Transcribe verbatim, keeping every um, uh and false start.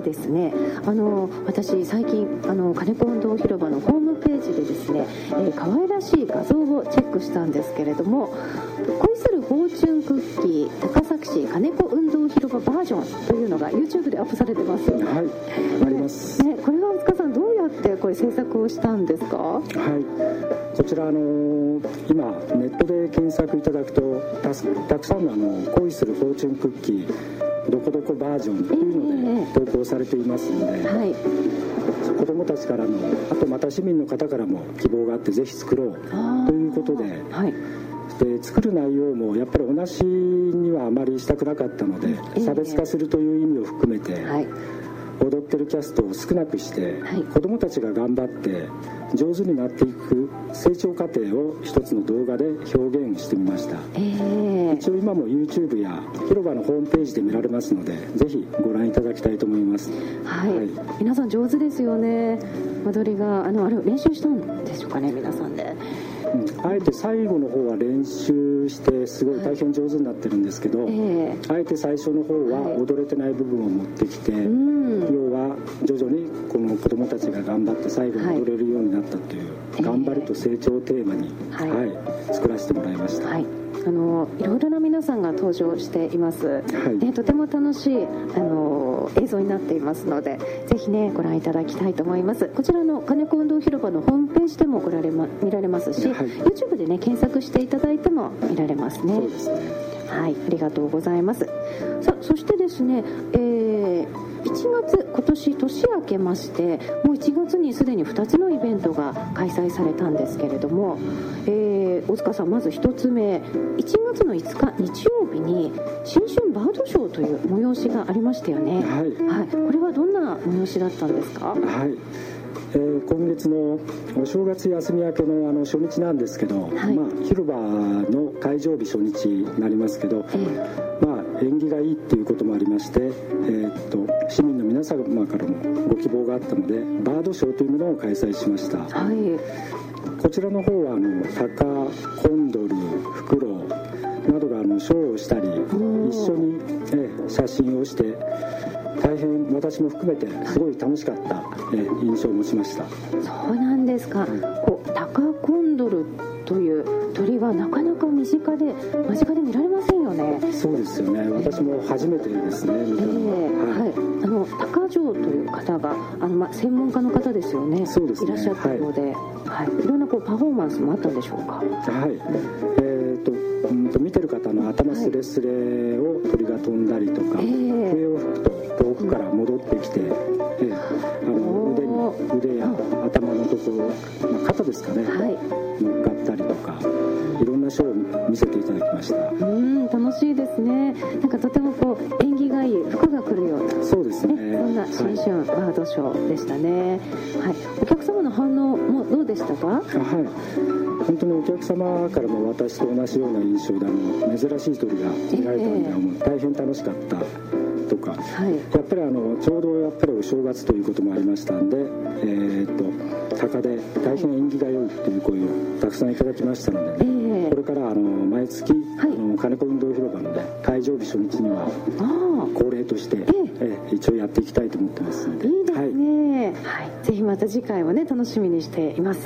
ですね、あの私最近あの金子運動広場のホームページでですね、えー、可愛らしい画像をチェックしたんですけれども、恋するフォーチュンクッキー高崎市金子運動広場バージョンというのが YouTube でアップされてます。 はい、あります、 ね、これは大塚さんどうやってこれ制作をしたんですか？ はい、こちらあの今ネットで検索いただくと た, たくさんのあの恋するフォーチュンクッキーどこどこバージョンというので投稿されていますので、えーはい、子どもたちからの、あとまた市民の方からも希望があってぜひ作ろうということで、はい、で作る内容もやっぱり同じにはあまりしたくなかったので、えー、差別化するという意味を含めて、はい、踊ってるキャストを少なくして、はい、子どもたちが頑張って上手になっていく成長過程を一つの動画で表現してみました、えー、一応今も YouTube や広場のホームページで見られますのでぜひご覧いただきたいと思います、 はいはい、皆さん上手ですよね。踊りがあのあれ練習したんでしょうかね、皆さんで。 うん、あえて最後の方は練習してすごい大変上手になってるんですけど、はい、えー、あえて最初の方は踊れてない部分を持ってきて、はい、要は徐々にこの子どもたちが頑張って最後に踊れるようになったという、はい、頑張りと成長をテーマに、はいはい、作らせてもらいました、はい、 あのいろいろな皆さんが登場しています、はい、でとても楽しいあの映像になっていますのでぜひねご覧いただきたいと思います。こちらの金子運動広場のホームページでもごられ、ま、見られますし、はい、YouTube でね検索していただいても見られますね。 そうですね、 はい、ありがとうございます。さあそしてですね、えー、いちがつ今年年明けましてもういちがつにすでにふたつのイベントが開催されたんですけれども、えー、大塚さんまずひとつめいちがつのいつか日曜日に新春バードショーという催しがありましたよね。はい、はい、これはどんな催しだったんですか？ はい、えー、今月のお正月休み明け の, あの初日なんですけど、はい、まあ、広場の開場日初日になりますけど、えーまあ、縁起がいいっていうこともありまして、えー、っと市民の皆様からもご希望があったのでバードショーというものを開催しました、はい、こちらの方はあのタカ、コンドル、フクロウなどがあのショーをしたり一緒に、えー、写真をして大変私も含めてすごい楽しかった、えー、印象を持ちました。 そうなんですか、はい、こうタカコンドルという鳥はなかなか身近で間近で見られませんよね。 そうですよね、私も初めてですね、見たのは、えーはいはい、あの鷹匠という方があの、ま、専門家の方ですよね。 そうですね、 いらっしゃったので、はいはい、いろんなこうパフォーマンスもあったんでしょうか？ はい、えーとうんと見てる方の頭スレスレを鳥が飛んだりとか、はい、笛を吹くと遠くから戻ってきて、えー、あの腕に腕や頭のところ、まあ、肩ですかね、はい、乗っかったりとかいろんなショーを見せていただきました。 うん、楽しいですね。なんかとてもこう縁起がいい服が来るような、 そうですね、ね、 そんな新春バードショーでしたね、はいはい、お客様の反応もどうでしたか？はい、 本当にお客様からも私と同じような印象であの珍しい鳥が見られたので、えー、大変楽しかったとか、はい、やっぱりあのちょうどやっぱりお正月ということもありましたんで、えー、と鷹で大変縁起が良いという声をたくさんいただきましたので、ね、えー、これからあの毎月、はい、あの金子運動広場の、ね、開場日初日には恒例として、えーえー、一応やっていきたいと思ってますので。 いいですね、はいはい、ぜひまた次回もね楽しみにしています。